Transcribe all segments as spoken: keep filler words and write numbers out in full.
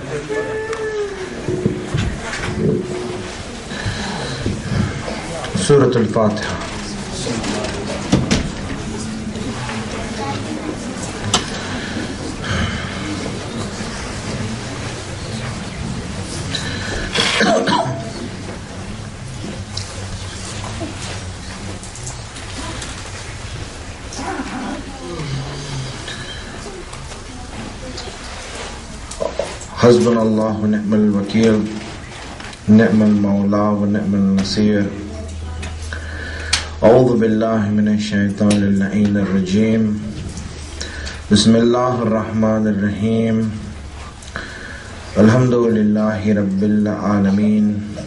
Surah Al-Fatiha. حسبنا الله ونعم الوكيل نعم المولى ونعم النصير أعوذ بالله من الشيطان اللعين الرجيم بسم الله الرحمن الرحيم الحمد لله رب العالمين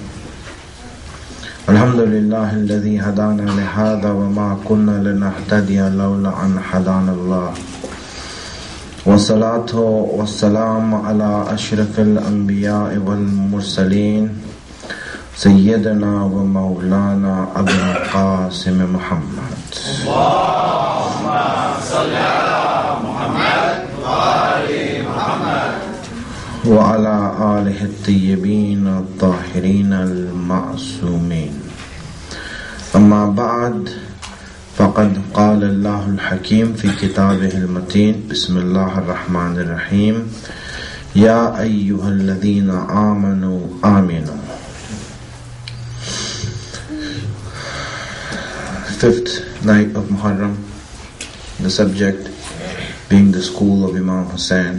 الحمد لله الذي هدانا لهذا وما كنا لنهتدي لولا أن هدانا الله والصلاة والسلام على أشرف الأنبياء والمرسلين سيدنا ومولانا أبي القاسم محمد اللهم صل على محمد وآل محمد وعلى آله الطيبين الطاهرين المعصومين أما بعد فقد قال الله الحكيم في كتابه المتين بسم الله الرحمن الرحيم يا أيها الذين آمنوا آمنوا. Fifth night of Muharram, the subject being the school of Imam Hussain.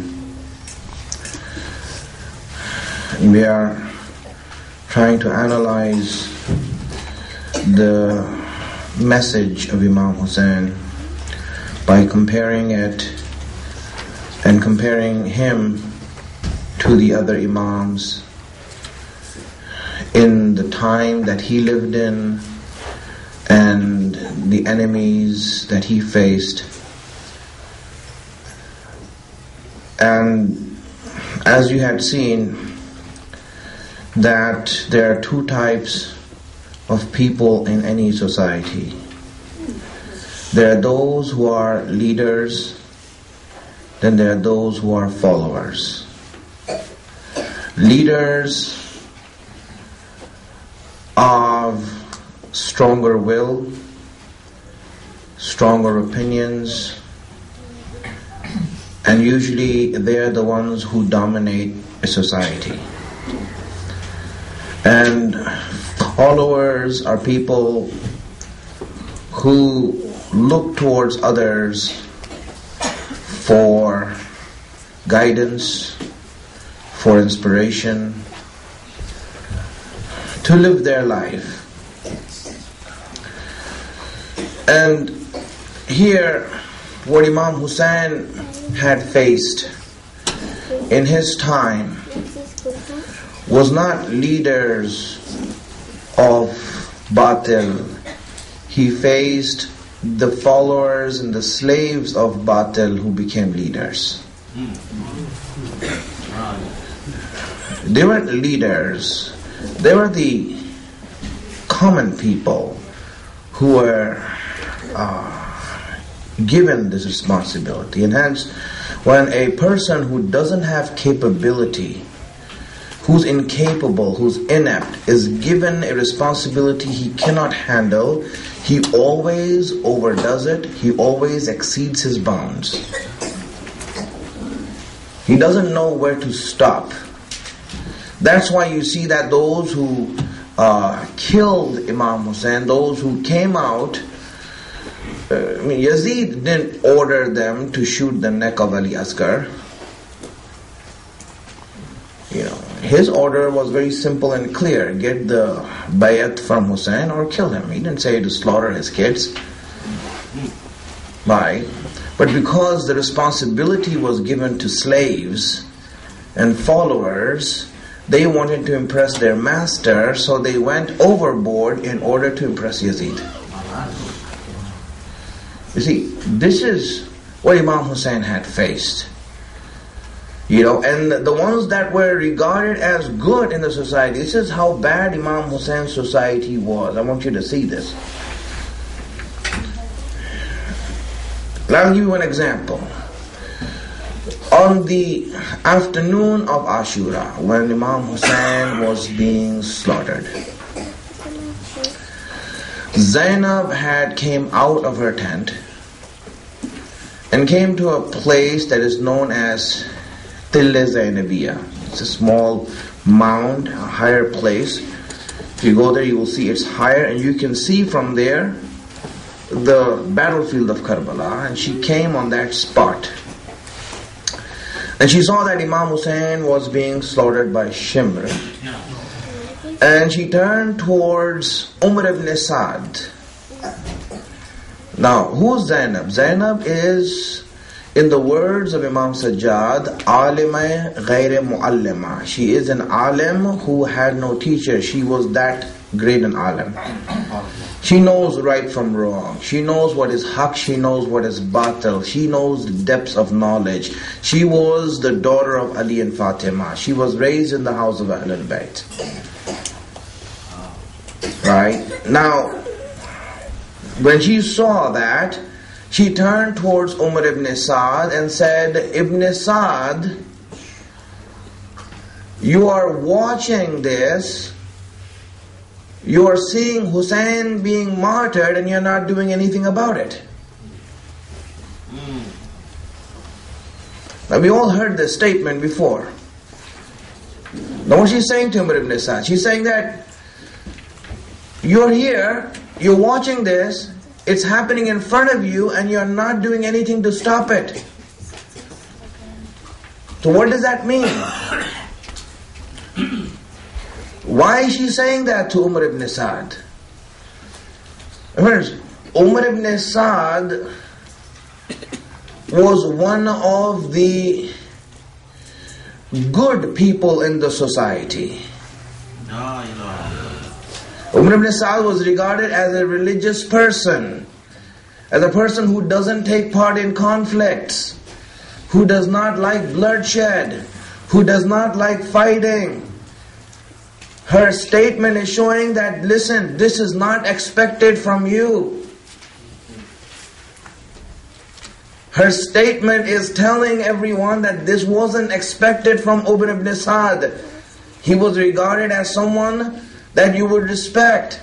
And we are trying to analyze the message of Imam Hussain by comparing it and comparing him to the other Imams in the time that he lived in and the enemies that he faced. And as you had seen, that there are two types of people in any society. There are those who are leaders, then there are those who are followers. Leaders of stronger will, stronger opinions, and usually they are the ones who dominate a society. And followers are people who look towards others for guidance, for inspiration, to live their life. And here, what Imam Hussain had faced in his time was not leaders of Batil. He faced the followers and the slaves of Batil who became leaders. They weren't leaders. They were the common people who were uh, given this responsibility. And hence, when a person who doesn't have capability, who's incapable, who's inept, is given a responsibility he cannot handle, he always overdoes it, he always exceeds his bounds. He doesn't know where to stop. That's why you see that those who uh, killed Imam Hussain, those who came out, uh, I mean, Yazid didn't order them to shoot the neck of Ali Asghar. You know, his order was very simple and clear: get the bayat from Hussain or kill him. He didn't say to slaughter his kids. Why? But because the responsibility was given to slaves and followers, they wanted to impress their master, so they went overboard in order to impress Yazid. You see, this is what Imam Hussain had faced. You know, and the ones that were regarded as good in the society, this is how bad Imam Hussein's society was. I want you to see this. I'll give you an example. On the afternoon of Ashura, when Imam Hussain was being slaughtered, Zainab had came out of her tent and came to a place that is known as Tille Zainabiya. It's a small mound, a higher place. If you go there, you will see it's higher, and you can see from there the battlefield of Karbala. And she came on that spot, and she saw that Imam Hussain was being slaughtered by Shimr. And she turned towards Umar ibn Sa'd. Now, who's Zainab? Zainab is, in the words of Imam Sajjad, Alima Ghaire Muallima. She is an alim who had no teacher. She was that great an alim. She knows right from wrong. She knows what is haq. She knows what is batil. She knows the depths of knowledge. She was the daughter of Ali and Fatima. She was raised in the house of Ahlul Bayt. Right? Now, when she saw that, she turned towards Umar ibn Sa'd and said, Ibn Sa'd, you are watching this, you are seeing Hussein being martyred, and you're not doing anything about it. Mm. Now, we all heard this statement before. Now, what she's saying to Umar ibn Sa'd, she's saying that you're here, you're watching this, it's happening in front of you, and you're not doing anything to stop it. So what does that mean? Why is she saying that to Umar ibn Sa'd? First, Umar ibn Sa'd was one of the good people in the society. Umar ibn Sa'd was regarded as a religious person, as a person who doesn't take part in conflicts, who does not like bloodshed, who does not like fighting. Her statement is showing that, listen, this is not expected from you. Her statement is telling everyone that this wasn't expected from Umar ibn Sa'd. He was regarded as someone that you would respect.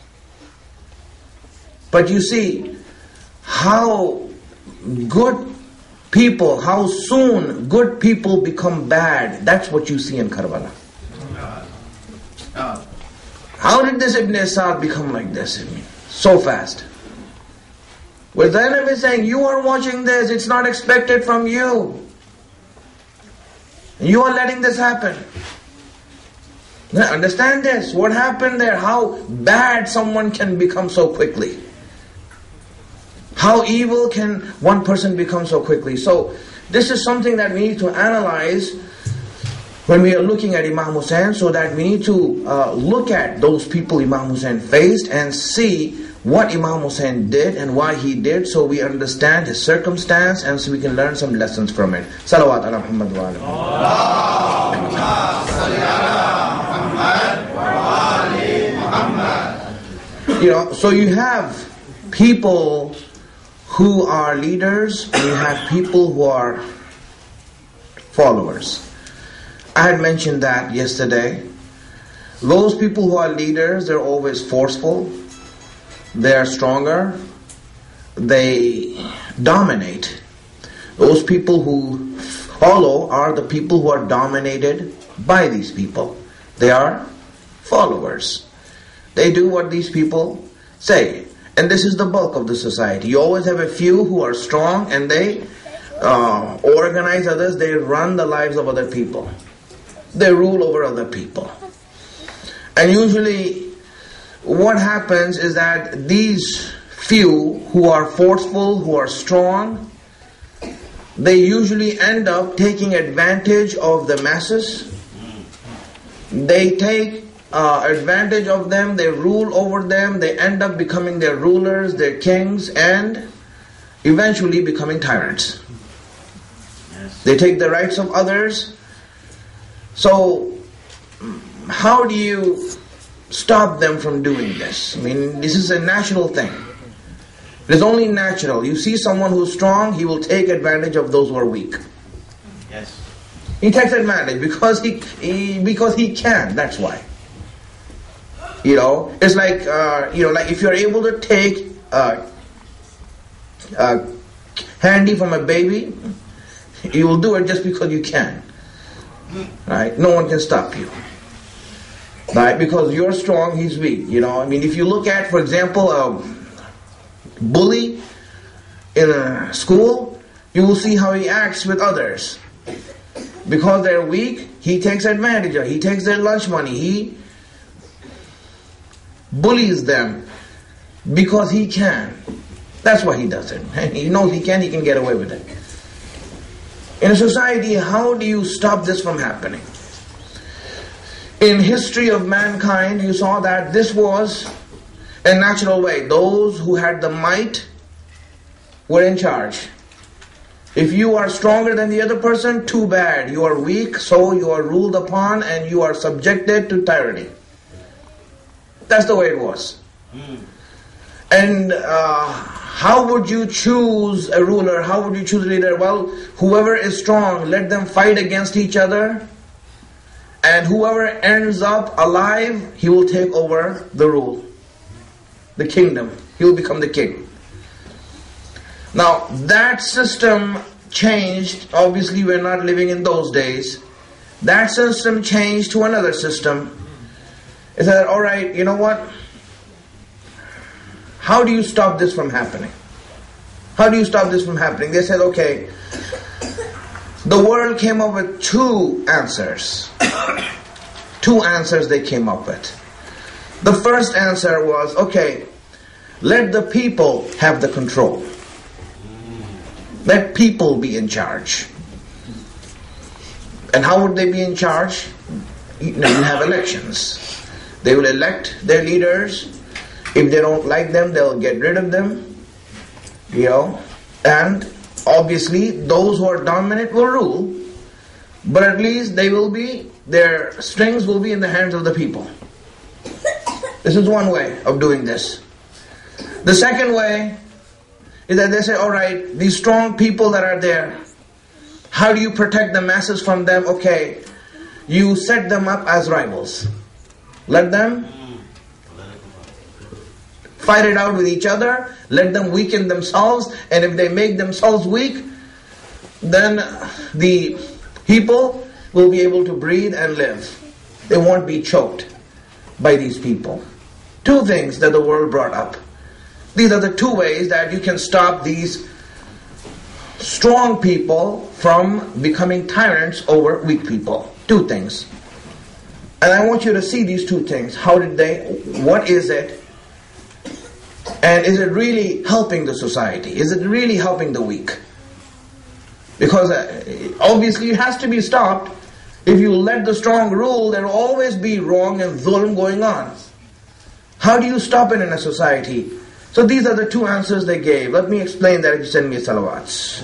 But you see how good people, how soon good people become bad. That's what you see in Karbala. How did this Ibn Sa'd become like this? I mean, so fast. Well, Zainab is saying, you are watching this, it's not expected from you. You are letting this happen. Now, understand this, what happened there, how bad someone can become so quickly. How evil can one person become so quickly. So, this is something that we need to analyze when we are looking at Imam Hussain, so that we need to uh, look at those people Imam Hussain faced and see what Imam Hussain did and why he did, so we understand his circumstance and so we can learn some lessons from it. Salawat ala Muhammad wa ala. You know, so you have people who are leaders and you have people who are followers. I had mentioned that yesterday. Those people who are leaders, they're always forceful, they are stronger, they dominate. Those people who follow are the people who are dominated by these people. They are followers. They do what these people say. And this is the bulk of the society. You always have a few who are strong and they uh, organize others, they run the lives of other people. They rule over other people. And usually what happens is that these few who are forceful, who are strong, they usually end up taking advantage of the masses. They take uh, advantage of them, they rule over them, they end up becoming their rulers, their kings, and eventually becoming tyrants. They take the rights of others. So, how do you stop them from doing this? I mean, this is a natural thing. It is only natural. You see someone who's strong, he will take advantage of those who are weak. He takes advantage because he, he because he can. That's why. You know, it's like uh, you know, like if you're able to take uh, uh, candy from a baby, you will do it just because you can. Right? No one can stop you. Right? Because you're strong, he's weak. You know, I mean, if you look at, for example, a bully in a school, you will see how he acts with others. Because they're weak, he takes advantage of it. He takes their lunch money. He bullies them because he can. That's why he does it. He knows he can, he can get away with it. In a society, how do you stop this from happening? In history of mankind, you saw that this was a natural way. Those who had the might were in charge. If you are stronger than the other person, too bad. You are weak, so you are ruled upon and you are subjected to tyranny. That's the way it was. Mm. And uh, how would you choose a ruler? How would you choose a leader? Well, whoever is strong, let them fight against each other. And whoever ends up alive, he will take over the rule, the kingdom. He will become the king. Now, that system changed. Obviously, we're not living in those days. That system changed to another system. It said, all right, you know what? How do you stop this from happening? How do you stop this from happening? They said, okay, the world came up with two answers. Two answers they came up with. The first answer was, okay, let the people have the control. Let people be in charge. And how would they be in charge? You know, you have elections. They will elect their leaders. If they don't like them, they'll get rid of them. You know, and obviously those who are dominant will rule, but at least they will be, their strings will be in the hands of the people. This is one way of doing this. The second way is that they say, all right, these strong people that are there, how do you protect the masses from them? Okay, you set them up as rivals. Let them fight it out with each other. Let them weaken themselves. And if they make themselves weak, then the people will be able to breathe and live. They won't be choked by these people. Two things that the world brought up. These are the two ways that you can stop these strong people from becoming tyrants over weak people. Two things. And I want you to see these two things. How did they, what is it? And is it really helping the society? Is it really helping the weak? Because uh, obviously it has to be stopped. If you let the strong rule, there will always be wrong and dhulm going on. How do you stop it in a society? So these are the two answers they gave. Let me explain that if you send me a salawats.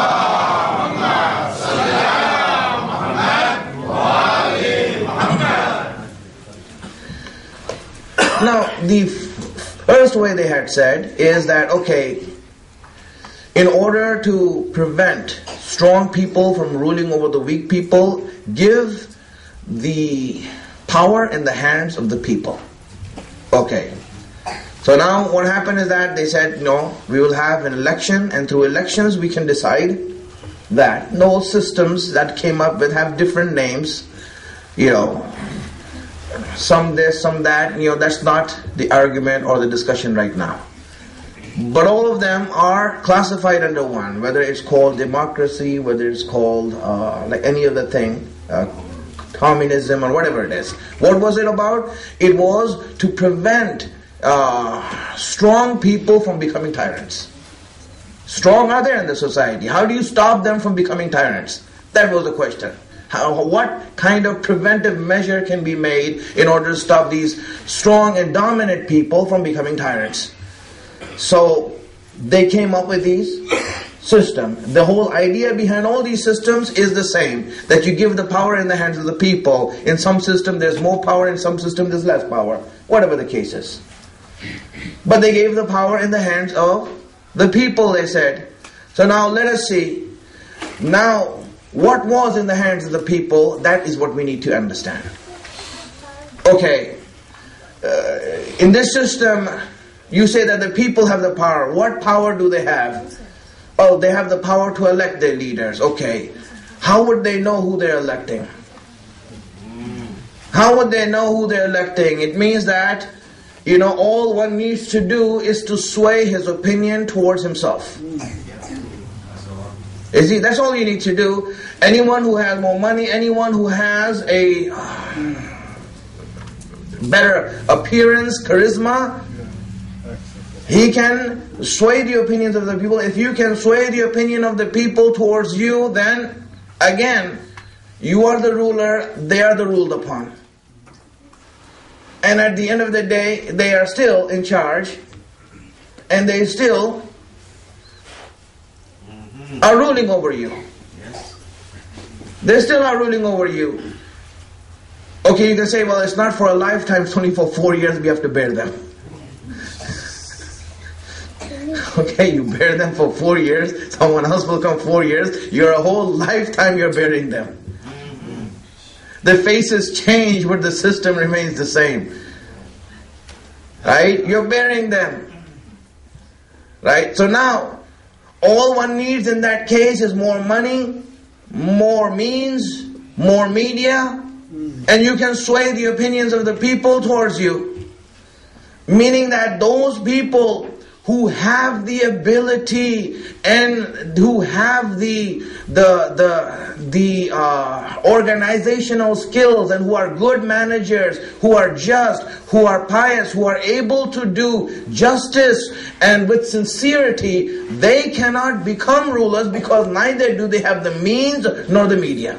Now, the first way they had said is that, okay, in order to prevent strong people from ruling over the weak people, give the power in the hands of the people. Okay. So now what happened is that they said, no, we will have an election, and through elections we can decide that. Those systems that came up with have different names, you know, some this, some that, you know, that's not the argument or the discussion right now. But all of them are classified under one, whether it's called democracy, whether it's called uh, like any other thing, uh, communism or whatever it is. What was it about? It was to prevent uh, strong people from becoming tyrants. Strong are there in the society. How do you stop them from becoming tyrants? That was the question. How, what kind of preventive measure can be made in order to stop these strong and dominant people from becoming tyrants? So they came up with these systems. The whole idea behind all these systems is the same, that you give the power in the hands of the people. In some system there's more power, in some system there's less power, whatever the case is. But they gave the power in the hands of the people, they said. So now let us see. Now what was in the hands of the people, that is what we need to understand. Okay, uh, in this system, you say that the people have the power. What power do they have? Oh, they have the power to elect their leaders. Okay, how would they know who they're electing? How would they know who they're electing? It means that, you know, all one needs to do is to sway his opinion towards himself. You see, that's all you need to do. Anyone who has more money, anyone who has a better appearance, charisma, he can sway the opinions of the people. If you can sway the opinion of the people towards you, then again, you are the ruler, they are the ruled upon. And at the end of the day, they are still in charge, and they still are ruling over you. They still are ruling over you. Okay, you can say, well, it's not for a lifetime, it's only for four years we have to bear them. Okay, you bear them for four years, someone else will come four years, you're a whole lifetime you're bearing them. The faces change, but the system remains the same. Right? You're bearing them. Right? So now, all one needs in that case is more money, more means, more media, and you can sway the opinions of the people towards you. Meaning that those people who have the ability and who have the the the the uh, organizational skills and who are good managers, who are just, who are pious, who are able to do justice and with sincerity, they cannot become rulers because neither do they have the means nor the media.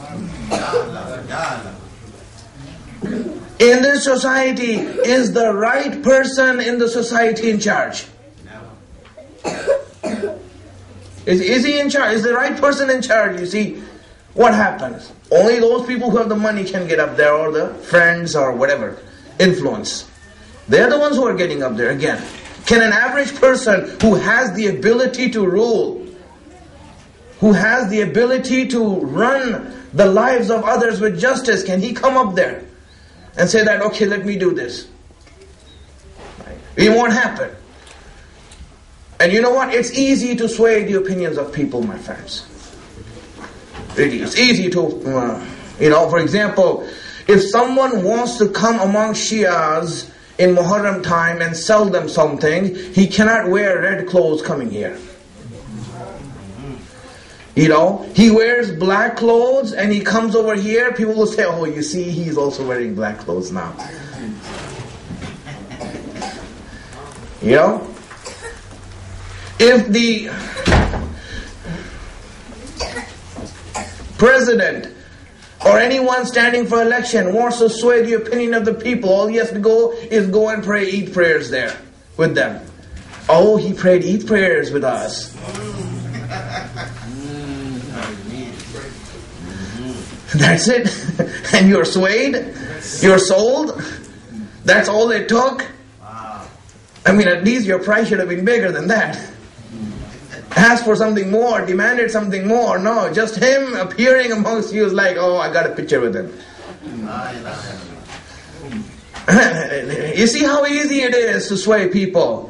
In this society, is the right person in the society in charge? Is, is he in charge? Is the right person in charge? You see, what happens? Only those people who have the money can get up there, or the friends or whatever, influence. They're the ones who are getting up there again. Can an average person who has the ability to rule, who has the ability to run the lives of others with justice, can he come up there and say that, okay, let me do this? It won't happen. And you know what? It's easy to sway the opinions of people, my friends. Really, it's easy to, uh, you know, for example, if someone wants to come among Shias in Muharram time and sell them something, he cannot wear red clothes coming here. You know, he wears black clothes and he comes over here, people will say, oh, you see, he's also wearing black clothes now. You know? If the president or anyone standing for election wants to sway the opinion of the people, all he has to go is go and pray Eid prayers there with them. Oh, he prayed Eid prayers with us. That's it. And you're swayed. You're sold. That's all it took. I mean, at least your price should have been bigger than that. Asked for something more, demanded something more. No, just him appearing amongst you is like, oh, I got a picture with him. You see how easy it is to sway people.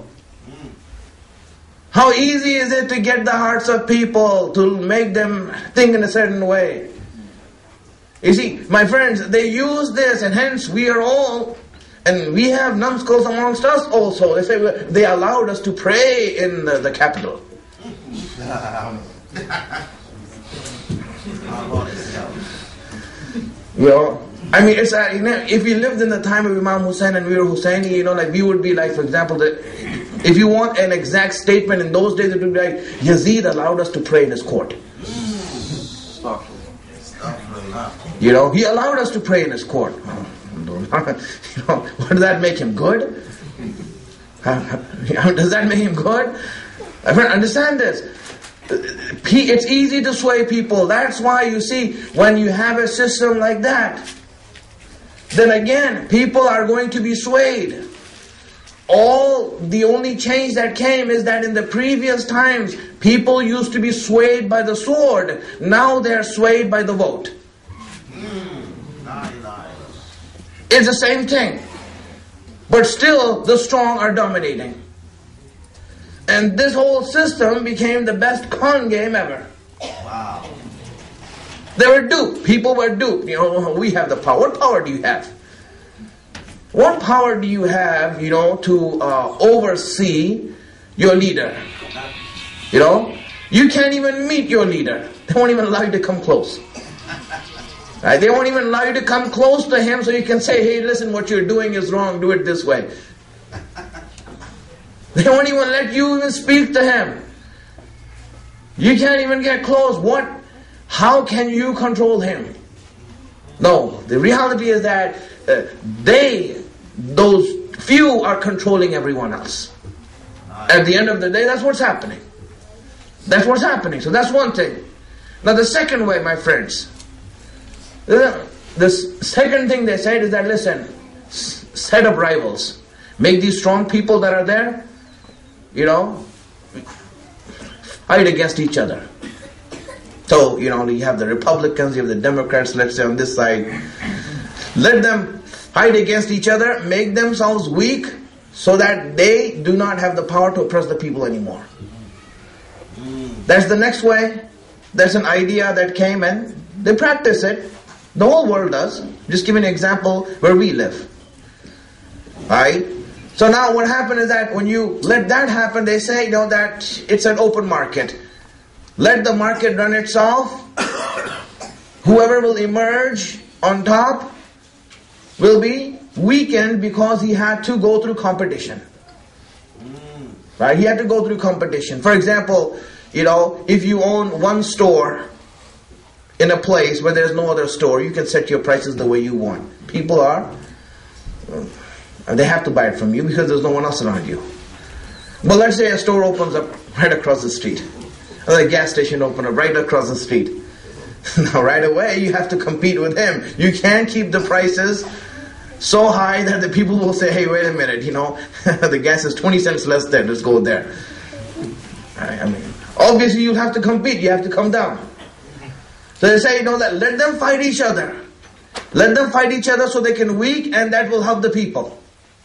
How easy is it to get the hearts of people, to make them think in a certain way. You see, my friends, they use this, and hence we are all, and we have numbskulls amongst us also. They say they allowed us to pray in the, the capital. You know, I mean, it's uh, you know, if we lived in the time of Imam Hussein and we were Husseini, you know, like we would be like, for example, that if you want an exact statement in those days, it would be like Yazid allowed us to pray in his court. You know, he allowed us to pray in his court. You know, what does that make him good? Does that make him good? I mean, understand this. It's easy to sway people. That's why you see, when you have a system like that, then again, people are going to be swayed. all the only change that came is that in the previous times, people used to be swayed by the sword. Now they're swayed by the vote. It's the same thing. But still, the strong are dominating. And this whole system became the best con game ever. Wow. They were duped. People were duped. You know, we have the power. What power do you have? What power do you have, you know, to uh, oversee your leader? You know, you can't even meet your leader. They won't even allow you to come close. Right? They won't even allow you to come close to him so you can say, hey, listen, what you're doing is wrong. Do it this way. They won't even let you even speak to him. You can't even get close. What? How can you control him? No, the reality is that uh, they, those few, are controlling everyone else. At the end of the day, that's what's happening. That's what's happening. So that's one thing. Now the second way, my friends, the second thing they said is that, listen, set up rivals. Make these strong people that are there, you know, fight against each other. So, you know, you have the Republicans, you have the Democrats, let's say on this side. Let them fight against each other, make themselves weak, so that they do not have the power to oppress the people anymore. That's the next way. That's an idea that came and they practice it. The whole world does. Just give an example where we live. Right? So now what happened is that when you let that happen, they say, you know, that it's an open market. Let the market run itself. Whoever will emerge on top will be weakened because he had to go through competition. Right? He had to go through competition. For example, you know, if you own one store in a place where there's no other store, you can set your prices the way you want. People are, uh, they have to buy it from you because there's no one else around you. But let's say a store opens up right across the street. Or a gas station opens up right across the street. Now right away you have to compete with him. You can't keep the prices so high that the people will say, hey, wait a minute, you know, the gas is twenty cents less there, let's go there. I mean, obviously you'll have to compete, you have to come down. So they say, you know, that let them fight each other. Let them fight each other so they can weak, and that will help the people.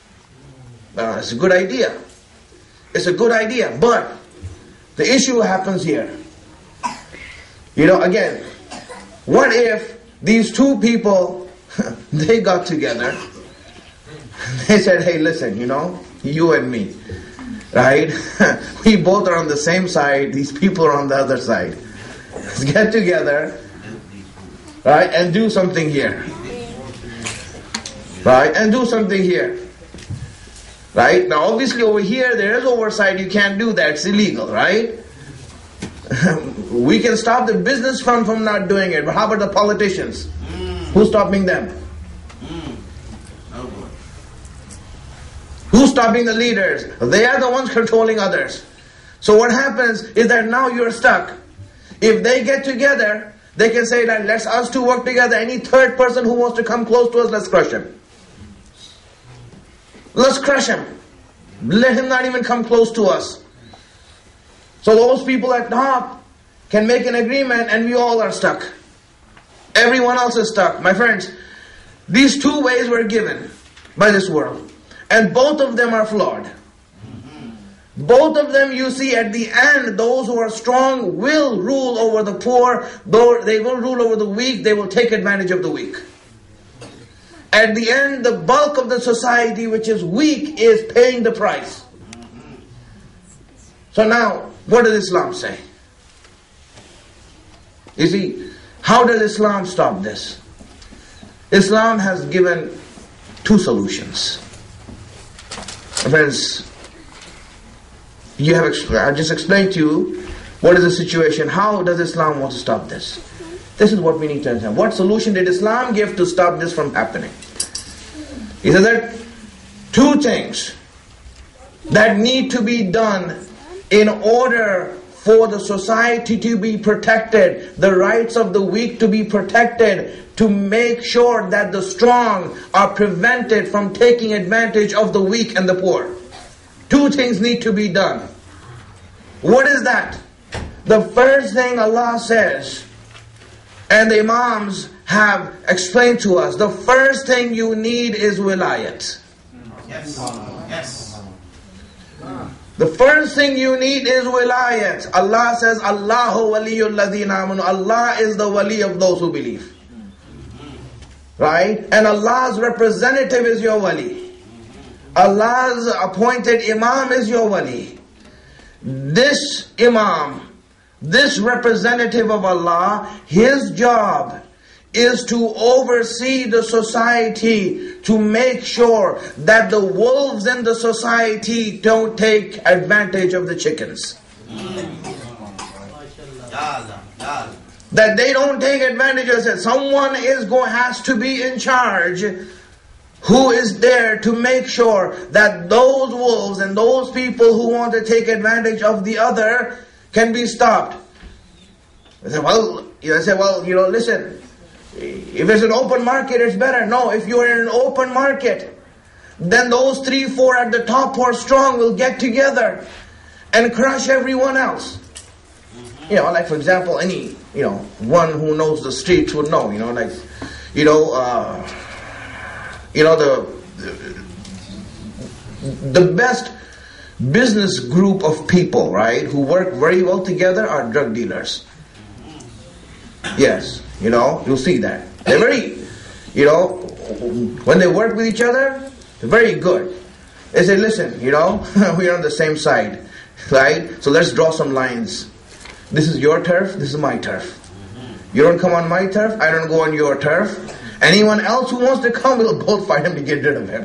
Uh, it's a good idea. It's a good idea. But the issue happens here. You know, again, what if these two people, they got together. They said, hey, listen, you know, you and me, right? We both are on the same side. These people are on the other side. Let's get together, right, and do something here. Right, and do something here. Right? Now obviously over here there is oversight, you can't do that, it's illegal, right? We can stop the business from, from not doing it, but how about the politicians? Mm. Who's stopping them? Mm. Oh, Who's stopping the leaders? They are the ones controlling others. So what happens is that now you're stuck. If they get together, they can say that let's us two work together. Any third person who wants to come close to us, let's crush him. Let's crush him. Let him not even come close to us. So those people at top can make an agreement and we all are stuck. Everyone else is stuck. My friends, these two ways were given by this world. And both of them are flawed. Both of them, you see, at the end, those who are strong will rule over the poor. Though they will rule over the weak, they will take advantage of the weak. At the end, the bulk of the society which is weak is paying the price. So now, what does Islam say? You see, how does Islam stop this? Islam has given two solutions. Friends, you have I just explained to you what is the situation. How does Islam want to stop this? This is what we need to understand. What solution did Islam give to stop this from happening? He said that two things that need to be done in order for the society to be protected, the rights of the weak to be protected, to make sure that the strong are prevented from taking advantage of the weak and the poor. two things need to be done. What is that? The first thing Allah says, and the Imams have explained to us, the first thing you need is wilayat. Yes. Yes. The first thing you need is wilayat. Allah says, Allahu waliyul ladhina amanu. Allah is the wali of those who believe. Right? And Allah's representative is your wali. Allah's appointed imam is your wali. This imam, this representative of Allah, his job is to oversee the society, to make sure that the wolves in the society don't take advantage of the chickens. That they don't take advantage of it. Someone is going, has to be in charge, who is there to make sure that those wolves and those people who want to take advantage of the other can be stopped. I say, well, you know, I say, well, you know, listen, if it's an open market, it's better. No, if you're in an open market, then those three, four at the top who are strong will get together and crush everyone else. You know, like for example, any, you know, one who knows the streets would know, you know, like, you know, uh, you know, the, the the best business group of people, right, who work very well together are drug dealers. Yes, you know, you'll see that. They're very, you know, when they work with each other, they're very good. They say, listen, you know, we're on the same side, right? So let's draw some lines. This is your turf, this is my turf. You don't come on my turf, I don't go on your turf. Anyone else who wants to come, we'll both fight him to get rid of him.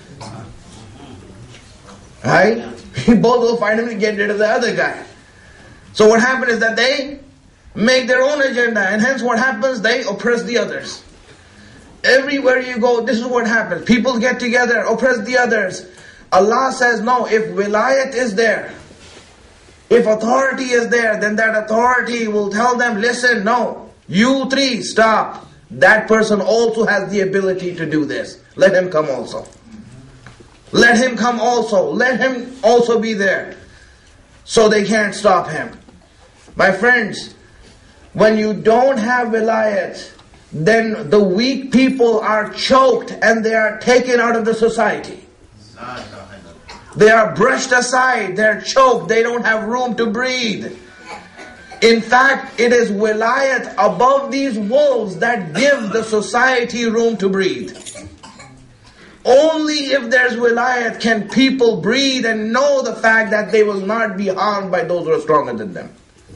Right? We both will fight him to get rid of the other guy. So what happened is that they make their own agenda, and hence what happens, they oppress the others. Everywhere you go, this is what happens. People get together, oppress the others. Allah says, no, if wilayat is there, if authority is there, then that authority will tell them, listen, no, you three, stop. That person also has the ability to do this. Let him come also. Let him come also. Let him also be there. So they can't stop him. My friends, when you don't have wilayat, then the weak people are choked and they are taken out of the society. They are brushed aside, they are choked, they don't have room to breathe. In fact, it is wilayat above these wolves that give the society room to breathe. Only if there's wilayat can people breathe and know the fact that they will not be harmed by those who are stronger than them.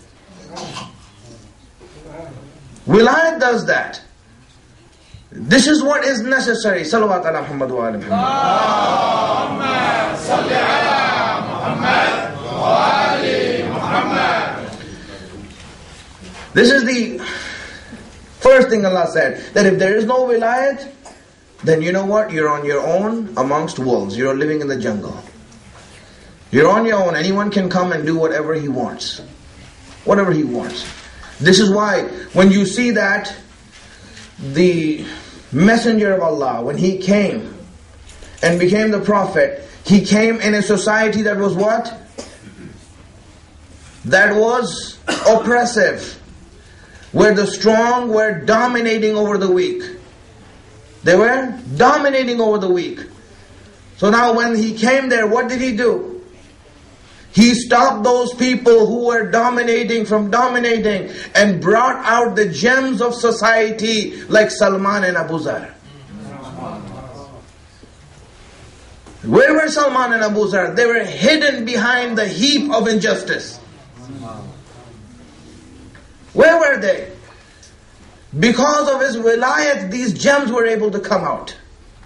Wilayat does that. This is what is necessary. Salawat ala Muhammad wa ala Muhammad. Salli ala Muhammad wa ali Muhammad. This is the first thing Allah said, that if there is no wilayat, then you know what? You're on your own amongst wolves. You're living in the jungle. You're on your own. Anyone can come and do whatever he wants. Whatever he wants. This is why when you see that the messenger of Allah, when he came and became the prophet, he came in a society that was what? That was oppressive. Where the strong were dominating over the weak. They were dominating over the weak. So now when he came there, what did he do? He stopped those people who were dominating from dominating and brought out the gems of society like Salman and Abu Zar. Where were Salman and Abu Zar? They were hidden behind the heap of injustice. Where were they? Because of his wilayat, these gems were able to come out.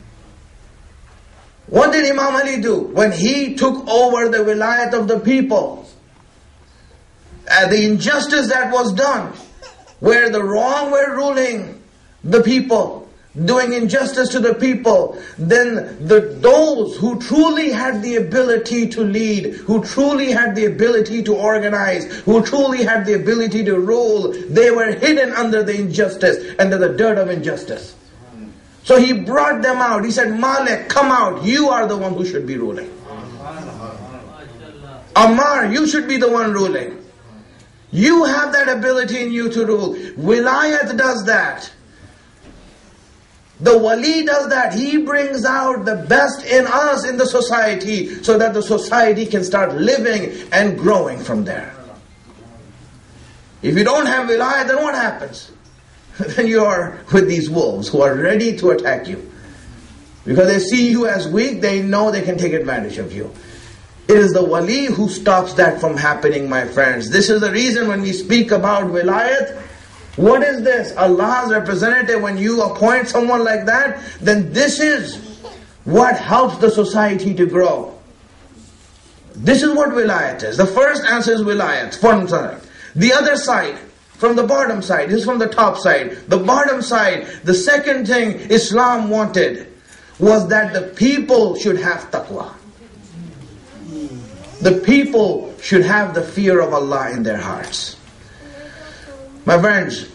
What did Imam Ali do? When he took over the wilayat of the people, uh, the injustice that was done, where the wrong were ruling the people, doing injustice to the people, then the those who truly had the ability to lead, who truly had the ability to organize, who truly had the ability to rule, they were hidden under the injustice, under the dirt of injustice. So he brought them out. He said, Malik, come out. You are the one who should be ruling. Ammar, you should be the one ruling. You have that ability in you to rule. Wilayat does that. The wali does that. He brings out the best in us in the society so that the society can start living and growing from there. If you don't have wilayat, then what happens? Then you are with these wolves who are ready to attack you. Because they see you as weak, they know they can take advantage of you. It is the wali who stops that from happening, my friends. This is the reason when we speak about wilayat, what is this? Allah's representative, when you appoint someone like that, then this is what helps the society to grow. This is what wilayat is. The first answer is wilayat, from side. The other side, from the bottom side, this is from the top side. The bottom side, the second thing Islam wanted was that the people should have taqwa. The people should have the fear of Allah in their hearts. My friends,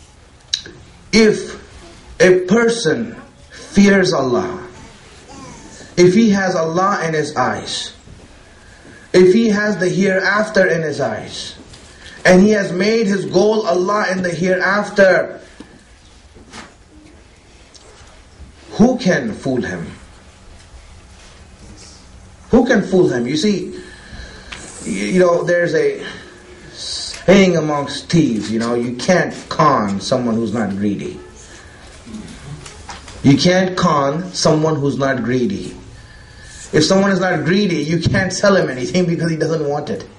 if a person fears Allah, if he has Allah in his eyes, if he has the hereafter in his eyes, and he has made his goal Allah in the hereafter, who can fool him? Who can fool him? You see, you know, there's a saying amongst thieves, you know, you can't con someone who's not greedy. You can't con someone who's not greedy. If someone is not greedy, you can't sell him anything because he doesn't want it.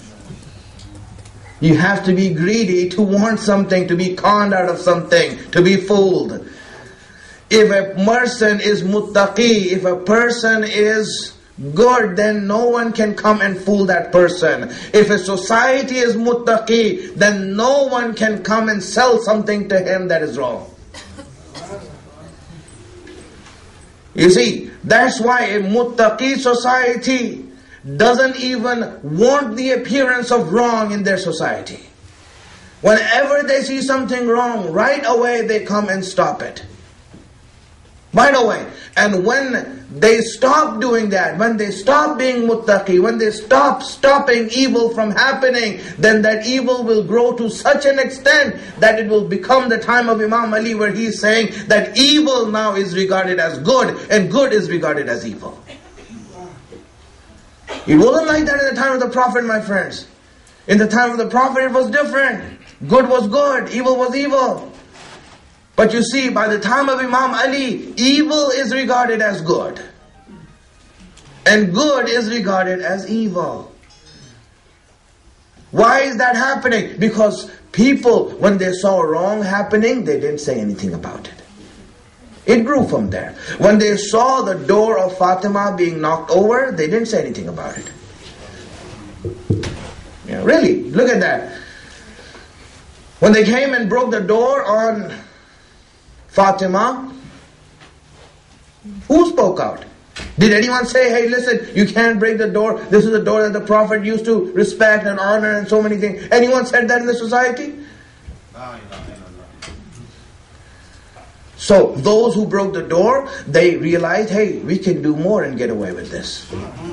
You have to be greedy to want something, to be conned out of something, to be fooled. If a person is muttaqi, if a person is good, then no one can come and fool that person. If a society is muttaqi, then no one can come and sell something to him that is wrong. You see, that's why a muttaqi society doesn't even want the appearance of wrong in their society. Whenever they see something wrong, right away they come and stop it. Right away. And when they stop doing that, when they stop being muttaqi, when they stop stopping evil from happening, then that evil will grow to such an extent that it will become the time of Imam Ali, where he is saying that evil now is regarded as good and good is regarded as evil. It wasn't like that in the time of the Prophet, my friends. In the time of the Prophet it was different. Good was good, evil was evil. But you see, by the time of Imam Ali, evil is regarded as good. And good is regarded as evil. Why is that happening? Because people, when they saw wrong happening, they didn't say anything about it. It grew from there. When they saw the door of Fatima being knocked over, they didn't say anything about it. Yeah, really, look at that. When they came and broke the door on Fatima, who spoke out? Did anyone say, hey, listen, you can't break the door. This is the door that the Prophet used to respect and honor and so many things. Anyone said that in the society? So those who broke the door, they realized, hey, we can do more and get away with this.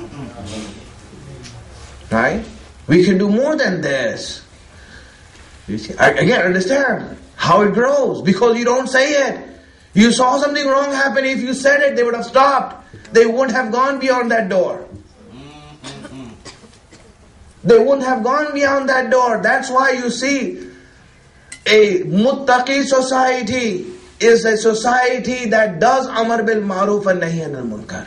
Right? We can do more than this. You see, I, again, understand how it grows, because you don't say it. You saw something wrong happen. If you said it, they would have stopped. They wouldn't have gone beyond that door. They wouldn't have gone beyond that door. That's why you see a muttaqi society is a society that does amar bil ma'ruf and nahi anil munkar.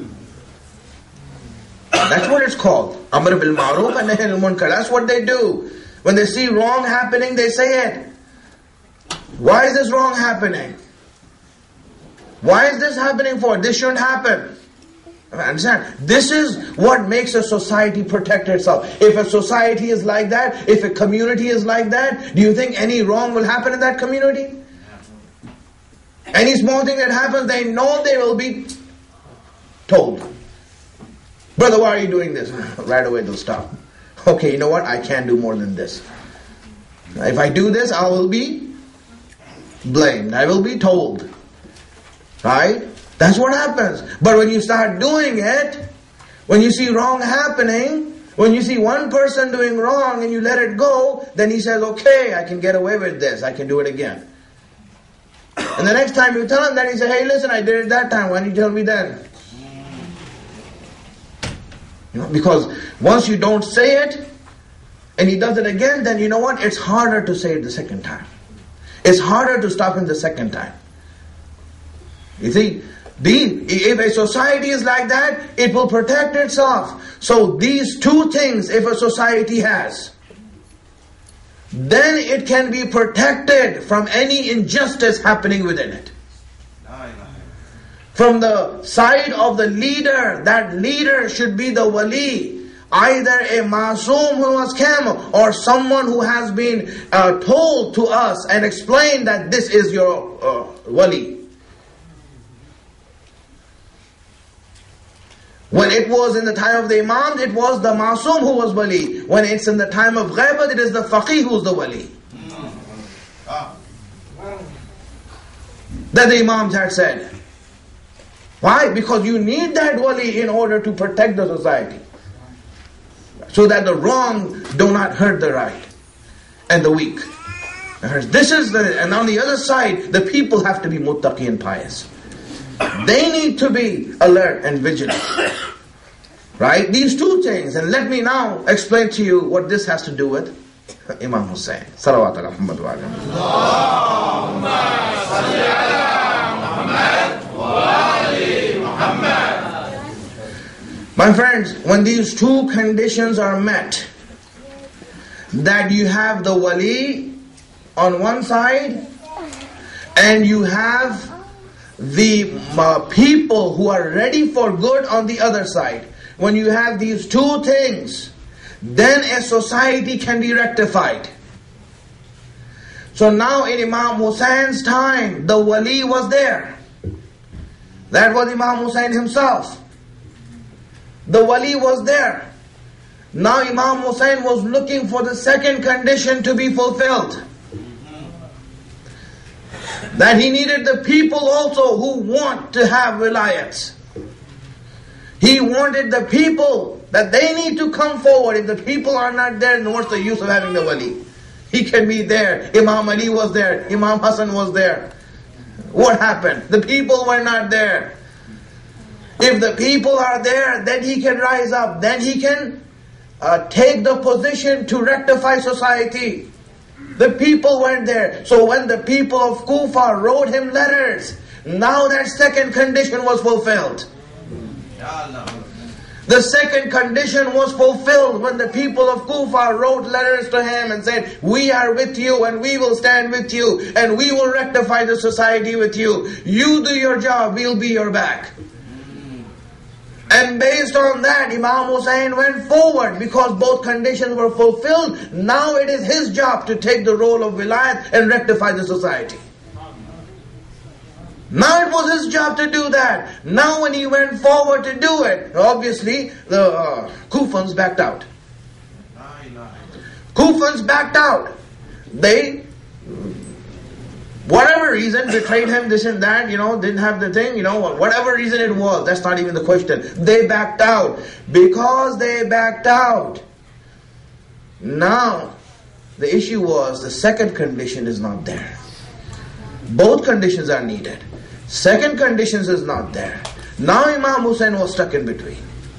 That's what it's called. Amar bil ma'ruf and nahi anil munkar. That's what they do. When they see wrong happening, they say it. Why is this wrong happening? Why is this happening for? This shouldn't happen. Understand? This is what makes a society protect itself. If a society is like that, if a community is like that, do you think any wrong will happen in that community? Any small thing that happens, they know they will be told. Brother, why are you doing this? Right away they'll stop. Okay, you know what? I can't do more than this. If I do this, I will be blamed. I will be told. Right? That's what happens. But when you start doing it, when you see wrong happening, When you see one person doing wrong and you let it go, then he says, okay, I can get away with this. I can do it again. And the next time you tell him that, he says, hey, listen, I did it that time. Why didn't you tell me then? You know, because once you don't say it, and he does it again, then you know what? It's harder to say it the second time. It's harder to stop him the second time. You see, the, if a society is like that, it will protect itself. So these two things, if a society has, then it can be protected from any injustice happening within it. From the side of the leader, that leader should be the wali, either a masoom who was camel, or someone who has been uh, told to us and explained that this is your uh, wali. When it was in the time of the imam, it was the masoom who was wali. When it's in the time of ghaibat, it is the faqih who is the wali. That the imams had said. Why? Because you need that wali in order to protect the society, so that the wrong do not hurt the right and the weak. This is the, and on the other side, the people have to be muttaqi and pious. They need to be alert and vigilant. Right? These two things. And let me now explain to you what this has to do with Imam Hussain. Salawat ala Muhammad wa ala Allahumma salli ala Muhammad wa ali Muhammad. My friends, when these two conditions are met, that you have the wali on one side, and you have the uh, people who are ready for good on the other side. When you have these two things, then a society can be rectified. So now in Imam Husain's time, the wali was there. That was Imam Husain himself. The wali was there. Now Imam Husain was looking for the second condition to be fulfilled. That he needed the people also who want to have wilayats. He wanted the people that they need to come forward. If the people are not there, then what's the use of having the wali? He can be there. Imam Ali was there. Imam Hassan was there. What happened? The people were not there. If the people are there, then he can rise up. Then he can uh, take the position to rectify society. The people weren't there. So when the people of Kufa wrote him letters, now that second condition was fulfilled. The second condition was fulfilled when the people of Kufa wrote letters to him and said, we are with you and we will stand with you and we will rectify the society with you. You do your job, we'll be your back. And based on that, Imam Hussain went forward because both conditions were fulfilled. Now it is his job to take the role of wilayat and rectify the society. Now it was his job to do that. Now when he went forward to do it, obviously the uh, Kufans backed out. Kufans backed out. They, whatever reason, betrayed him, this and that, you know, didn't have the thing, you know, whatever reason it was, that's not even the question. They backed out. Because they backed out, now the issue was the second condition is not there. Both conditions are needed. Second conditions is not there. Now Imam Hussain was stuck in between.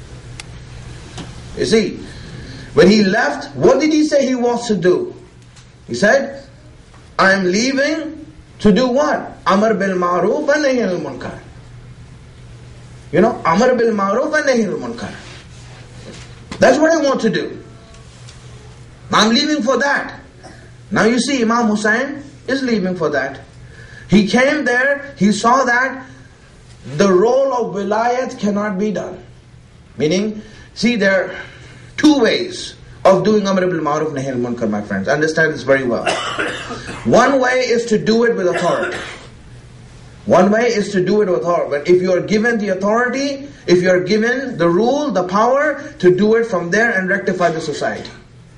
You see, when he left, what did he say he wants to do? He said, I am leaving to do what? Amar bil ma'ruf wa nahy anil munkar. You know, Amar bil ma'ruf wa nahy anil munkar. That's what I want to do. I'm leaving for that. Now you see, Imam Hussain is leaving for that. He came there, he saw that the role of wilayat cannot be done. Meaning, see, there are two ways of doing Amr bil Ma'ruf Nahy Anil Munkar, my friends. Understand this very well. One way is to do it with authority. One way is to do it with authority. But if you are given the authority, if you are given the rule, the power, to do it from there and rectify the society.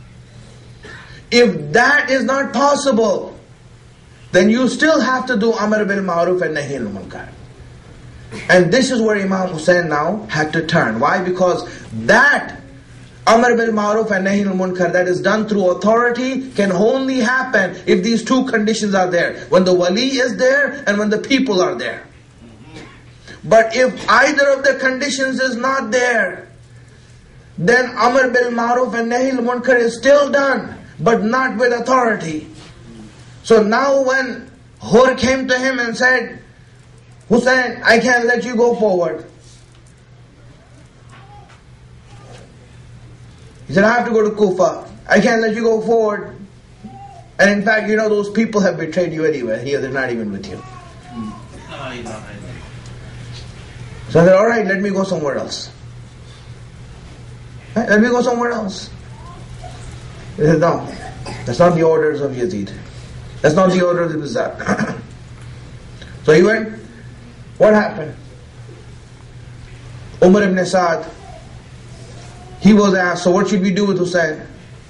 If that is not possible, then you still have to do Amr bil Ma'ruf and Nahy Anil Munkar. And this is where Imam Hussain now had to turn. Why? Because that Amr bil Ma'ruf and Nahi al Munkar that is done through authority can only happen if these two conditions are there. When the wali is there and when the people are there. But if either of the conditions is not there, then Amr bil Ma'ruf and Nahi al Munkar is still done, but not with authority. So now when Hur came to him and said, Hussein, I can't let you go forward. He said, I have to go to Kufa. I can't let you go forward. And in fact, you know, those people have betrayed you anyway. Here, they're not even with you. So I said, alright, let me go somewhere else. Right? Let me go somewhere else. He said, no, that's not the orders of Yazid. That's not the order of the Bizarre. So he went. What happened? Umar ibn Sa'd, he was asked, so what should we do with Hussein?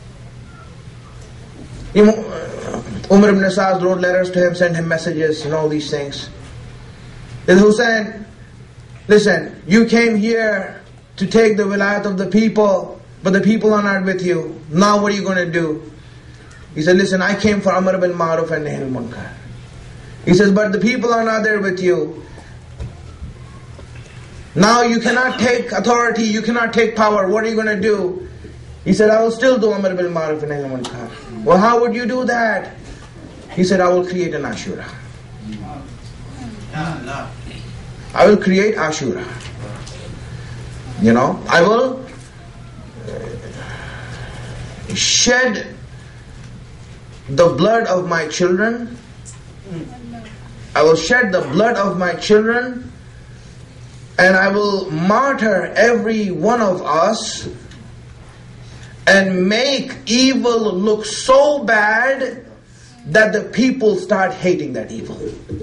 Umar ibn Sa'd wrote letters to him, sent him messages and all these things. He said, Hussein, listen, you came here to take the wilayat of the people, but the people are not with you. Now what are you going to do? He said, listen, I came for Amr bil Ma'ruf and Nahi al Munkar. He says, but the people are not there with you. Now you cannot take authority, you cannot take power. What are you going to do? He said, I will still do Amr bil Ma'ruf and Nahi al Munkar. Well, how would you do that? He said, I will create an Ashura. I will create Ashura. You know, I will shed the blood of my children. I will shed the blood of my children, and I will martyr every one of us and make evil look so bad that the people start hating that evil.